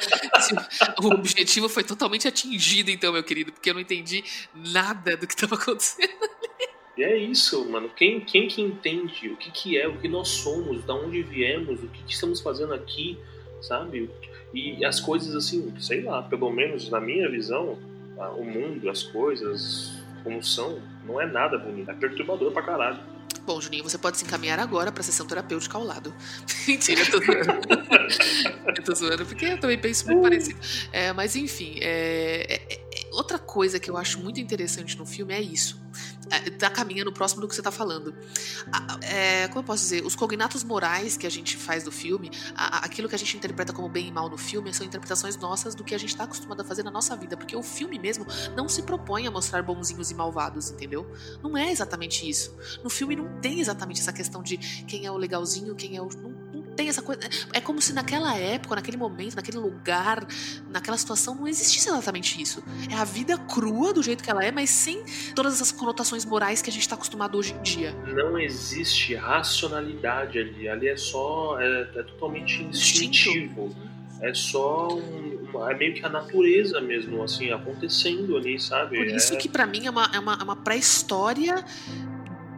O objetivo foi totalmente atingido, então, meu querido, porque eu não entendi nada do que estava acontecendo ali. E é isso, mano. Quem que entende o que é, o que nós somos, da onde viemos, o que estamos fazendo aqui, sabe? E as coisas, assim, sei lá, pelo menos na minha visão, o mundo, as coisas, como são, não é nada bonito. É perturbador pra caralho. Bom, Juninho, você pode se encaminhar agora pra sessão terapêutica ao lado. Mentira, eu tô zoando. Eu tô zoando porque eu também penso muito parecido. Mas enfim, outra coisa que eu acho muito interessante no filme é isso. Tá caminhando próximo do que você tá falando. Como eu posso dizer? Os cognatos morais que a gente faz do filme, aquilo que a gente interpreta como bem e mal no filme, são interpretações nossas do que a gente tá acostumado a fazer na nossa vida. Porque o filme mesmo não se propõe a mostrar bonzinhos e malvados, entendeu? Não é exatamente isso. No filme não tem exatamente essa questão de quem é o legalzinho, quem é o... Não tem essa coisa. É como se naquela época, naquele momento, naquele lugar, naquela situação, não existisse exatamente isso. É a vida crua do jeito que ela é, mas sem todas essas conotações morais que a gente está acostumado hoje em dia. Não existe racionalidade ali. Ali é só... É totalmente instintivo. É só é meio que a natureza mesmo, assim, acontecendo ali, sabe? Por isso que pra mim é uma pré-história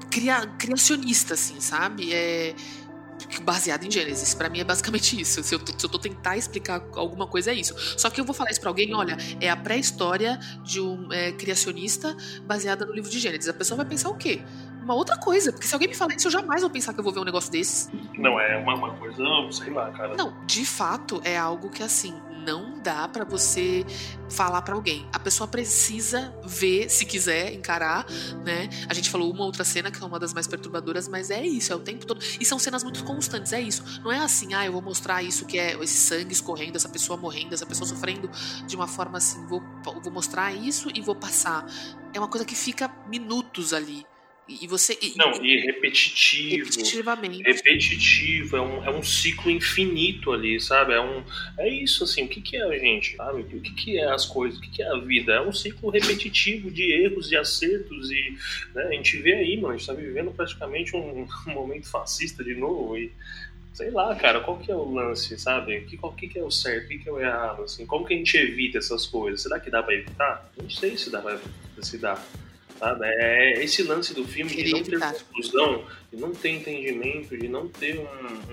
criacionista, assim, sabe? Baseado em Gênesis. Pra mim é basicamente isso. Se eu tô tentar explicar alguma coisa, é isso. Só que eu vou falar isso pra alguém, olha, é a pré-história de um criacionista baseada no livro de Gênesis. A pessoa vai pensar o quê? Uma outra coisa, porque se alguém me falar isso, eu jamais vou pensar que eu vou ver um negócio desses. Não, é uma coisa, não, sei lá, cara. Não, de fato, é algo que, assim, não dá pra você falar pra alguém. A pessoa precisa ver, se quiser, encarar, né? A gente falou uma outra cena, que é uma das mais perturbadoras, mas é isso, é o tempo todo. E são cenas muito constantes, é isso. Não é assim, eu vou mostrar isso, que é esse sangue escorrendo, essa pessoa morrendo, essa pessoa sofrendo de uma forma assim, vou mostrar isso e vou passar. É uma coisa que fica minutos ali. E você. E repetitivo. Repetitivamente. Repetitivo, é um ciclo infinito ali, sabe? É isso, assim, o que é a gente, sabe? O que é as coisas, o que é a vida? É um ciclo repetitivo de erros e acertos, e né, a gente vê aí, mano, a gente tá vivendo praticamente um momento fascista de novo, e sei lá, cara, qual que é o lance, sabe? O que é o certo, o que é o errado, assim? Como que a gente evita essas coisas? Será que dá pra evitar? Não sei se dá pra evitar. Sabe? É esse lance do filme de não ter conclusão, de não ter entendimento, de não ter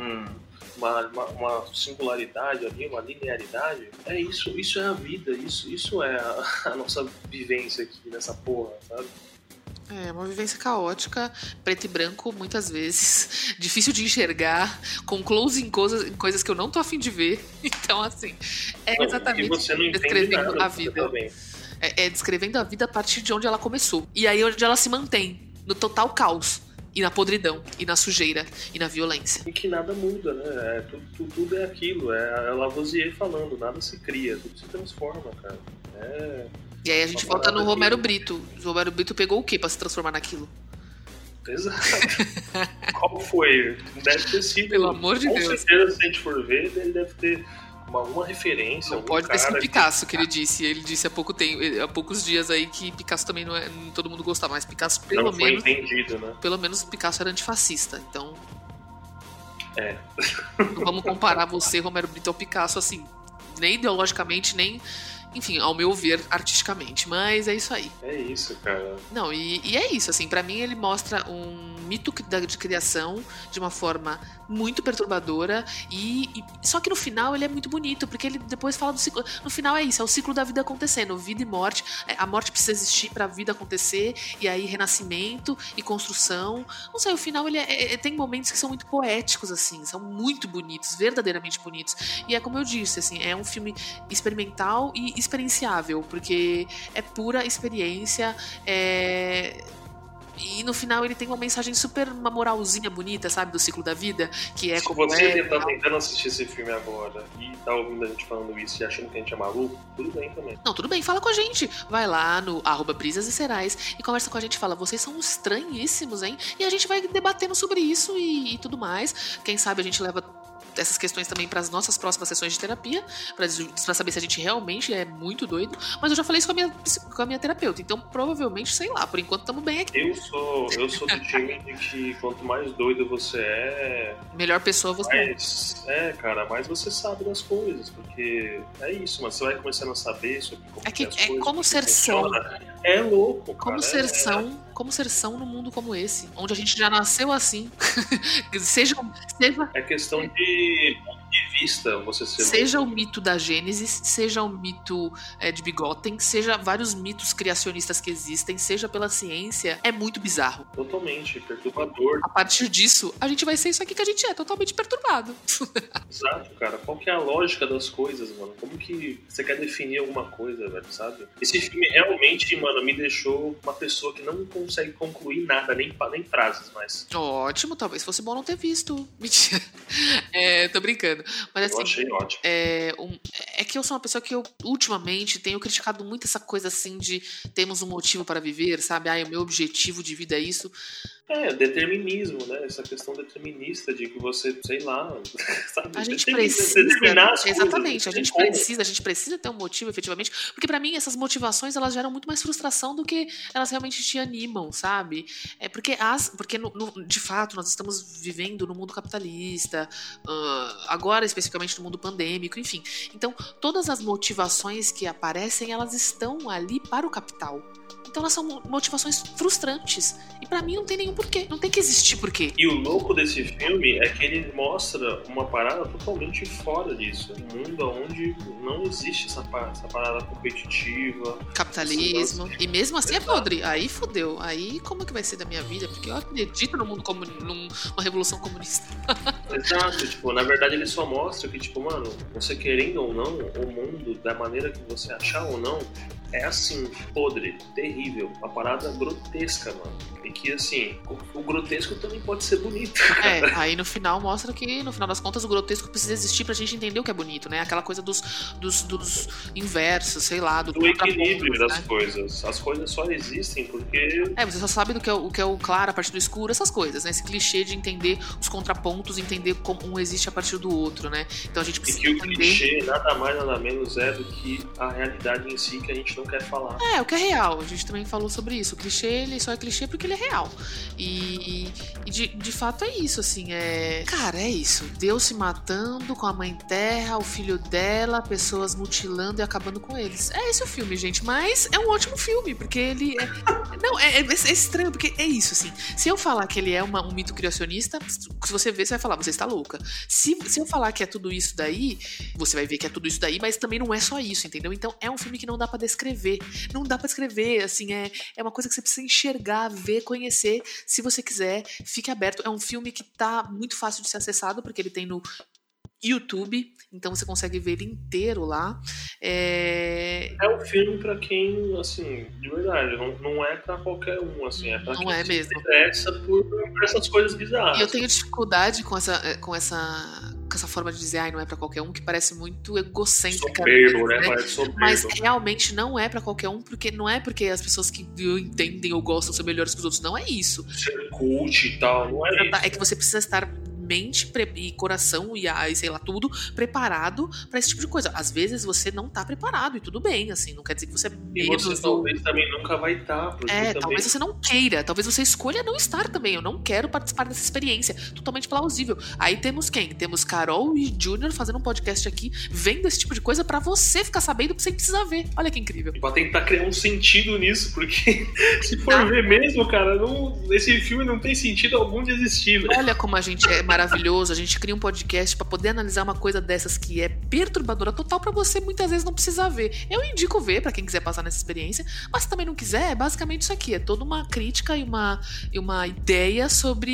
uma singularidade ali, uma linearidade. É isso é a vida, isso é a nossa vivência aqui nessa porra, sabe? É uma vivência caótica, preto e branco, muitas vezes, difícil de enxergar, com close em coisas que eu não tô afim de ver. Então, assim, exatamente você não descrevendo nada, a vida. Descrevendo a vida a partir de onde ela começou. E aí onde ela se mantém, no total caos. E na podridão, e na sujeira, e na violência. E que nada muda, né? Tudo é aquilo, é Lavoisier falando, nada se cria, tudo se transforma, cara. E aí a gente volta no Romero Brito. O Romero Brito pegou o quê pra se transformar naquilo? Exato. Qual foi? Deve ter sido. Pelo amor de Deus. Com certeza, se a gente for ver, ele deve ter alguma referência. Não pode ter sido Picasso que ele disse. Ele disse há poucos dias aí que Picasso também não é. Todo mundo gostava, mas Picasso pelo não menos. Foi entendido, né? Pelo menos Picasso era antifascista, então. Não vamos comparar você, Romero Brito, ao Picasso, assim. Nem ideologicamente, nem. Enfim, ao meu ver, artisticamente. Mas é isso aí. É isso, cara. Não, e é isso, assim, pra mim ele mostra um mito de criação de uma forma muito perturbadora só que no final ele é muito bonito, porque ele depois fala do ciclo. No final é isso, é o ciclo da vida acontecendo, vida e morte. A morte precisa existir pra vida acontecer, e aí renascimento e construção. Não sei, o final ele tem momentos que são muito poéticos, assim, são muito bonitos, verdadeiramente bonitos. E é como eu disse, assim, é um filme experimental e experienciável, porque é pura experiência, e no final ele tem uma mensagem super, uma moralzinha bonita, sabe, do ciclo da vida, que é como você tá tentando assistir esse filme agora e tá ouvindo a gente falando isso e achando que a gente é maluco, tudo bem também. Não, tudo bem, fala com a gente. Vai lá no @brisasviscerais e conversa com a gente, fala, vocês são estranhíssimos, hein? E a gente vai debatendo sobre isso e tudo mais. Quem sabe a gente leva essas questões também para as nossas próximas sessões de terapia, para saber se a gente realmente é muito doido. Mas eu já falei isso com a minha terapeuta, então provavelmente, sei lá, por enquanto estamos bem aqui. Eu sou do time de que quanto mais doido você é, melhor pessoa você mais você sabe das coisas, porque é isso, mas você vai começando a saber sobre como as coisas, como ser são. É louco, como cara. Como ser são num mundo como esse, onde a gente já nasceu assim. seja é questão de vista, você ser seja louco. O mito da Gênesis, seja o mito de Bigotten, seja vários mitos criacionistas que existem, seja pela ciência, é muito bizarro. Totalmente perturbador. A partir disso, a gente vai ser isso aqui que a gente é, totalmente perturbado. Exato, cara. Qual que é a lógica das coisas, mano? Como que você quer definir alguma coisa, velho, sabe? Esse filme realmente, mano, me deixou uma pessoa que não consegue concluir nada, nem frases mais. Ótimo, talvez fosse bom não ter visto. Mentira. Tô brincando. Mas assim, eu achei ótimo. É que eu sou uma pessoa que eu, ultimamente, tenho criticado muito essa coisa assim de temos um motivo para viver, sabe? O meu objetivo de vida é isso. Determinismo, né? Essa questão determinista de que você, sei lá, sabe? A gente precisa determinar as exatamente, coisas. a gente precisa ter um motivo, efetivamente, porque pra mim essas motivações, elas geram muito mais frustração do que elas realmente te animam, sabe? Porque de fato nós estamos vivendo no mundo capitalista, agora especificamente no mundo pandêmico, enfim. Então, todas as motivações que aparecem, elas estão ali para o capital. Então elas são motivações frustrantes. E pra mim não tem nenhum porquê. Não tem que existir porquê. E o louco desse filme é que ele mostra uma parada totalmente fora disso. Um mundo onde não existe essa parada competitiva. Capitalismo. E mesmo assim é podre. Aí fodeu. Aí como é que vai ser da minha vida? Porque eu acredito no mundo numa revolução comunista. Exato. Tipo, na verdade ele só mostra que, tipo, mano, você querendo ou não, o mundo, da maneira que você achar ou não, é assim, podre, terrível, uma parada grotesca, mano. E que, assim, o grotesco também pode ser bonito, cara. Aí no final mostra que, no final das contas, o grotesco precisa existir pra gente entender o que é bonito, né? Aquela coisa dos inversos, sei lá, do equilíbrio das coisas. As coisas só existem porque... você só sabe o que é o claro a partir do escuro, essas coisas, né? Esse clichê de entender os contrapontos, entender como um existe a partir do outro, né? Então a gente precisa entender... E que o clichê nada mais, nada menos é do que a realidade em si que a gente não quer falar. O que é real. A gente também falou sobre isso. O clichê, ele só é clichê porque ele é real. E de fato é isso, assim. Cara, é isso. Deus se matando com a mãe terra, o filho dela, pessoas mutilando e acabando com eles. É esse o filme, gente. Mas é um ótimo filme, porque ele é... Não, é estranho, porque é isso, assim. Se eu falar que ele é um mito criacionista, se você ver, você vai falar, você está louca. Se eu falar que é tudo isso daí, você vai ver que é tudo isso daí, mas também não é só isso, entendeu? Então é um filme que não dá pra descrever. Não dá pra escrever, assim, é uma coisa que você precisa enxergar, ver, conhecer, se você quiser, fique aberto. É um filme que tá muito fácil de ser acessado, porque ele tem no YouTube, então você consegue ver ele inteiro lá. É um filme pra quem, assim, de verdade, não é pra qualquer um, assim, é pra não quem é se mesmo. interessa por essas coisas bizarras. E eu tenho dificuldade com essa forma de dizer, não é pra qualquer um, que parece muito egocêntrica. Soberbo, né? Parece soberbo. Mas realmente não é pra qualquer um, porque não é porque as pessoas que entendem ou gostam são melhores que os outros, não é isso. Ser cult e tal, não é isso. É que você precisa estar mente e coração e sei lá, tudo preparado pra esse tipo de coisa. Às vezes você não tá preparado e tudo bem, assim, não quer dizer que você é menos... E você talvez também nunca vai estar. Talvez você não queira, talvez você escolha não estar também. Eu não quero participar dessa experiência. Totalmente plausível. Aí temos quem? Temos Carol e Júnior fazendo um podcast aqui, vendo esse tipo de coisa pra você ficar sabendo, sem precisar ver. Olha que incrível. E pra tentar criar um sentido nisso, porque se for ver mesmo, cara, esse filme não tem sentido algum de existir, né? Olha como a gente é maravilhoso, a gente cria um podcast pra poder analisar uma coisa dessas que é perturbadora total pra você muitas vezes não precisar ver. Eu indico ver pra quem quiser passar nessa experiência, mas se também não quiser, é basicamente isso aqui, é toda uma crítica e uma ideia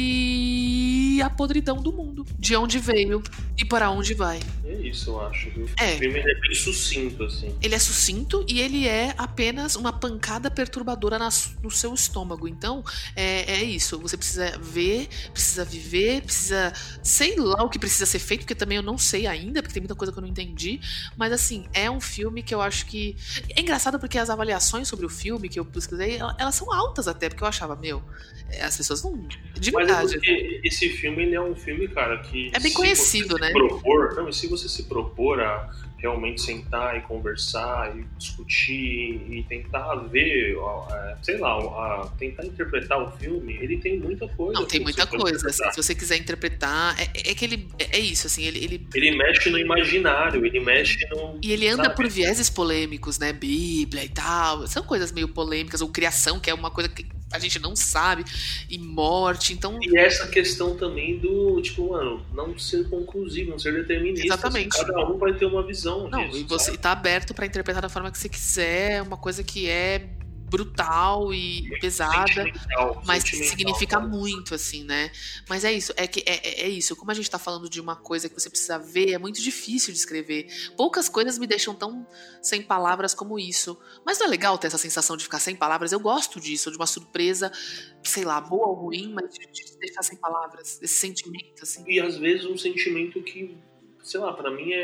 sobre a podridão do mundo, de onde veio e para onde vai. É isso, eu acho. Viu? O filme é bem sucinto, assim. Ele é sucinto e ele é apenas uma pancada perturbadora no seu estômago. Então, é isso. Você precisa ver, precisa viver, precisa... Sei lá o que precisa ser feito, porque também eu não sei ainda, porque tem muita coisa que eu não entendi. Mas, assim, é um filme que eu acho que... É engraçado porque as avaliações sobre o filme que eu pesquisei, elas são altas até, porque eu achava, as pessoas não... De verdade. Mas é porque esse filme, ele é um filme, cara, que... É bem conhecido, né? Se você se propor a realmente sentar e conversar e discutir e tentar ver, sei lá, tentar interpretar o filme, ele tem muita coisa. Não, tem muita coisa. Se você quiser interpretar, é que ele... É isso, assim, ele mexe no imaginário, ele mexe no... E ele anda por vieses polêmicos, né? Bíblia e tal. São coisas meio polêmicas, ou criação, que é uma coisa que a gente não sabe, e morte, então... E essa questão também do, tipo, mano, não ser conclusivo, não ser determinista. Exatamente. Assim, cada um vai ter uma visão disso. E você tá aberto pra interpretar da forma que você quiser, uma coisa que é brutal e muito pesada, mas que significa muito, assim, né? Mas é isso, é isso. Como a gente tá falando de uma coisa que você precisa ver, é muito difícil de escrever. Poucas coisas me deixam tão sem palavras como isso. Mas não é legal ter essa sensação de ficar sem palavras? Eu gosto disso, de uma surpresa, sei lá, boa ou ruim, mas de deixar sem palavras, esse sentimento, assim. E às vezes um sentimento que, sei lá, pra mim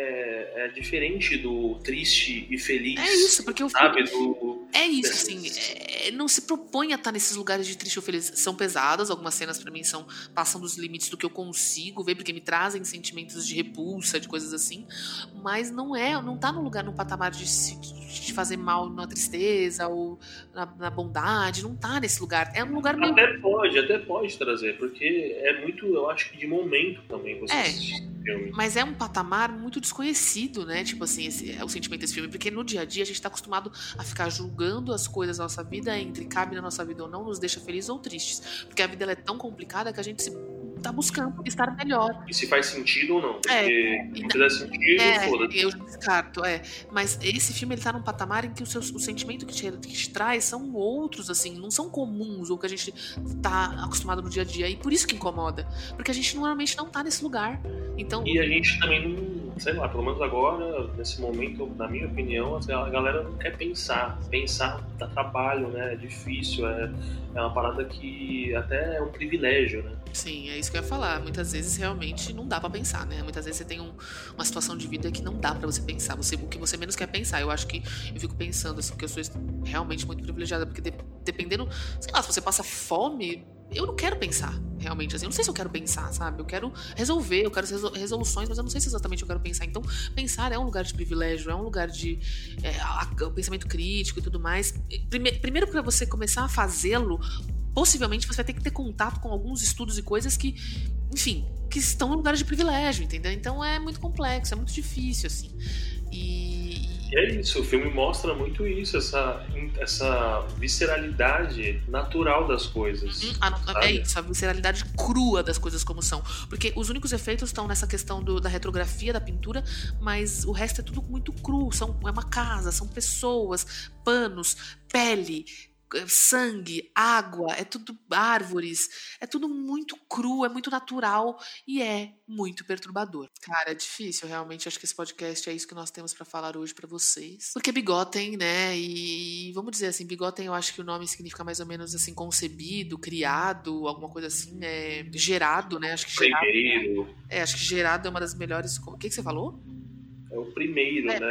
é diferente do triste e feliz. É isso, porque o filme... É isso, assim, não se propõe a estar nesses lugares de triste ou feliz. São pesadas, algumas cenas pra mim passam dos limites do que eu consigo ver, porque me trazem sentimentos de repulsa, de coisas assim, mas não tá no patamar de fazer mal na tristeza ou na bondade, não tá nesse lugar. É um lugar meio... Até pode trazer, porque é muito, eu acho que de momento também você assistir. filme. Mas é um patamar muito desconhecido, né? Tipo assim, esse é o sentimento desse filme. Porque no dia a dia a gente tá acostumado a ficar julgando as coisas da nossa vida entre cabe na nossa vida ou não, nos deixa felizes ou tristes. Porque a vida ela é tão complicada que a gente tá buscando estar melhor. E se faz sentido ou não. Porque se não fizer sentido, foda-se. Eu descarto, Mas esse filme, ele tá num patamar em que o sentimento que te traz são outros, assim, não são comuns, ou que a gente tá acostumado no dia a dia. E por isso que incomoda. Porque a gente normalmente não tá nesse lugar. Então... E a gente também não, sei lá, pelo menos agora, nesse momento, na minha opinião, a galera não quer pensar. Pensar dá trabalho, né? É difícil, é uma parada que até é um privilégio, né? Sim, é isso que eu ia falar. Muitas vezes realmente não dá pra pensar, né? Muitas vezes você tem uma situação de vida que não dá pra você pensar. O que você menos quer pensar. Eu acho que eu fico pensando, assim, que eu sou realmente muito privilegiada, porque dependendo, sei lá, se você passa fome, eu não quero pensar, realmente, assim. Eu não sei se eu quero pensar, sabe? Eu quero resolver, eu quero resoluções, mas eu não sei se exatamente eu quero pensar. Então, pensar é um lugar de privilégio, é um lugar de o pensamento crítico e tudo mais. Primeiro, pra você começar a fazê-lo, possivelmente você vai ter que ter contato com alguns estudos e coisas que, enfim, que estão em lugares de privilégio, entendeu? Então é muito complexo, é muito difícil, assim. E é isso, o filme mostra muito isso, essa visceralidade natural das coisas. É isso, a visceralidade crua das coisas como são. Porque os únicos efeitos estão nessa questão da retrografia da pintura, mas o resto é tudo muito cru. É uma casa, são pessoas, panos, pele, sangue, água, é tudo árvores, é tudo muito cru, é muito natural e é muito perturbador. Cara, é difícil, realmente. Acho que esse podcast é isso que nós temos pra falar hoje pra vocês. Porque Bigotem, né, e vamos dizer assim, Bigotem, eu acho que o nome significa mais ou menos assim, concebido, criado, alguma coisa assim, gerado, né, acho que primeiro. Acho que gerado é uma das melhores... O que você falou? É o primeiro, né?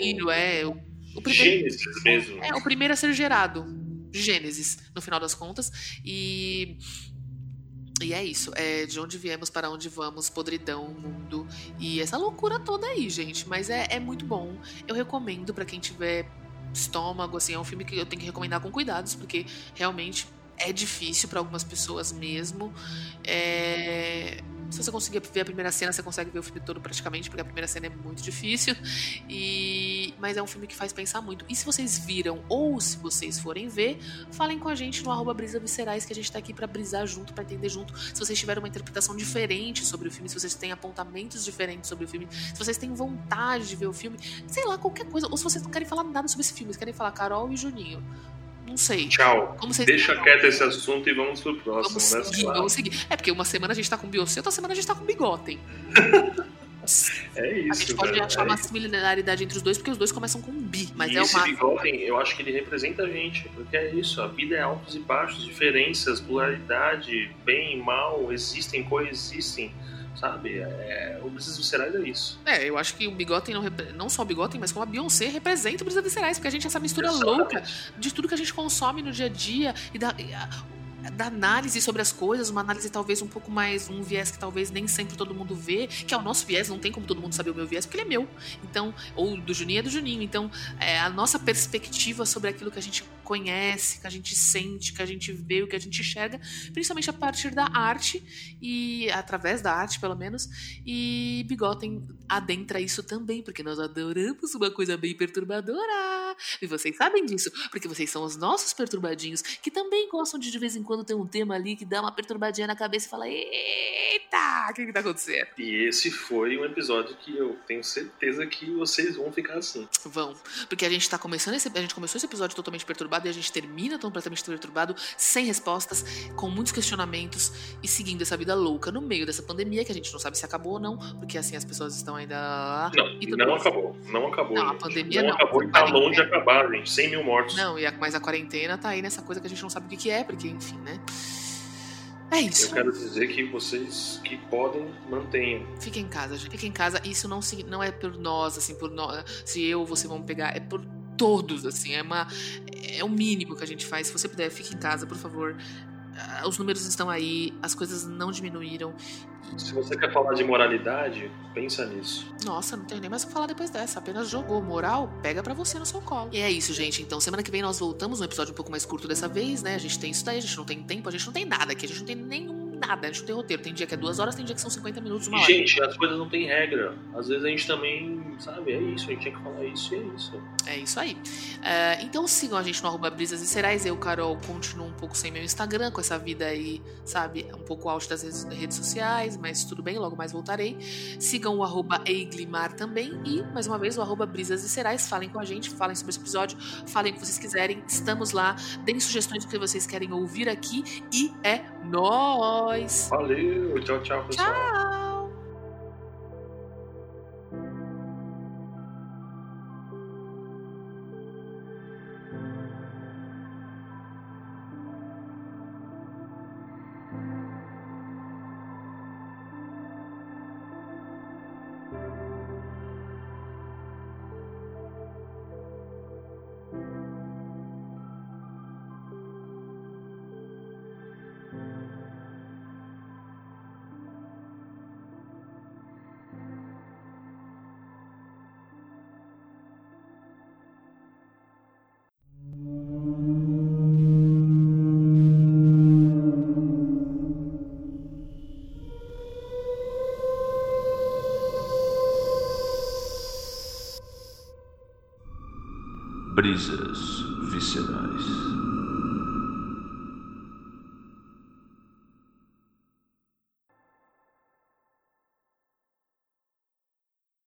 O primeiro, Gênesis mesmo. É o primeiro a ser gerado. Gênesis, no final das contas. E é isso, de onde viemos, para onde vamos, podridão, mundo e essa loucura toda aí, gente. Mas é muito bom. Eu recomendo pra quem tiver estômago, assim, é um filme que eu tenho que recomendar com cuidados, porque realmente é difícil pra algumas pessoas mesmo. Se você conseguir ver a primeira cena, você consegue ver o filme todo praticamente, porque a primeira cena é muito difícil. Mas é um filme que faz pensar muito. E se vocês viram, ou se vocês forem ver, falem com a gente no @brisaviscerais, que a gente tá aqui pra brisar junto, pra entender junto. Se vocês tiverem uma interpretação diferente sobre o filme, se vocês têm apontamentos diferentes sobre o filme, se vocês têm vontade de ver o filme, sei lá, qualquer coisa. Ou se vocês não querem falar nada sobre esse filme, vocês querem falar Carol e Juninho. Não sei. Tchau. Deixa quieto esse assunto e vamos pro próximo. Vamos seguir. É porque uma semana a gente tá com Beyoncé, outra semana a gente tá com Bigotem. É isso. A gente pode achar uma similaridade entre os dois, porque os dois começam com um bi. Mas e esse Bigotem, eu acho que ele representa a gente. Porque é isso, a vida é altos e baixos, diferenças, pluralidade, bem e mal, coexistem. Sabe? O Brisas Viscerais é isso. Eu acho que o Bigotem, não só o Bigotem, mas como a Beyoncé representa o Brisas Viscerais, porque a gente é essa mistura louca de tudo que a gente consome no dia a dia e da análise sobre as coisas, uma análise talvez um pouco mais, um viés que talvez nem sempre todo mundo vê, que é o nosso viés, não tem como todo mundo saber o meu viés, porque ele é meu. Então, ou do Juninho é do Juninho. Então, a nossa perspectiva sobre aquilo que a gente conhece, que a gente sente, que a gente vê, o que a gente enxerga, principalmente a partir da arte, e através da arte, pelo menos, e Bigotem adentra isso também, porque nós adoramos uma coisa bem perturbadora. E vocês sabem disso, porque vocês são os nossos perturbadinhos, que também gostam de vez em quando ter um tema ali que dá uma perturbadinha na cabeça e fala: eita, o que tá acontecendo? E esse foi um episódio que eu tenho certeza que vocês vão ficar assim. Vão, porque a gente começou esse episódio totalmente perturbado e a gente termina completamente perturbado, sem respostas, com muitos questionamentos e seguindo essa vida louca no meio dessa pandemia, que a gente não sabe se acabou ou não, porque assim as pessoas estão ainda... Não acabou. Não, gente. a pandemia não. Acabou e tá longe de acabar, gente. 100 mil mortos. Não, mas a quarentena tá aí nessa coisa que a gente não sabe o que é, porque enfim, né? É isso. Eu quero dizer que vocês que podem, mantenham. Fiquem em casa, gente. Fiquem em casa. Isso não é por nós, assim, por nós. Se eu ou você vão pegar, é por todos, assim. É o mínimo que a gente faz. Se você puder, fique em casa, por favor. Os números estão aí, as coisas não diminuíram. Se você quer falar de moralidade, pensa nisso. Nossa, não tenho nem mais o que falar depois dessa. Apenas jogou moral, pega pra você no seu colo. E é isso, gente. Então, semana que vem nós voltamos, um episódio um pouco mais curto dessa vez, né? A gente tem isso daí, a gente não tem tempo, a gente não tem nada aqui, a gente não tem nada, a gente não tem roteiro. Tem dia que é 2 horas, tem dia que são 50 minutos, 1 hora. Gente, as coisas não têm regra. Às vezes a gente também, sabe, é isso, a gente tinha que falar isso e é isso. É isso aí. Então sigam a gente no @brisas e serais. Eu, Carol, continuo um pouco sem meu Instagram, com essa vida aí, sabe, um pouco out das redes sociais, mas tudo bem, logo mais voltarei. Sigam o @eiglimar também e, mais uma vez, o @brisas e serais. Falem com a gente, falem sobre esse episódio, falem o que vocês quiserem, estamos lá, deem sugestões do que vocês querem ouvir aqui e é nóis! Valeu, tchau, tchau, pessoal. Tchau! Brisas viscerais.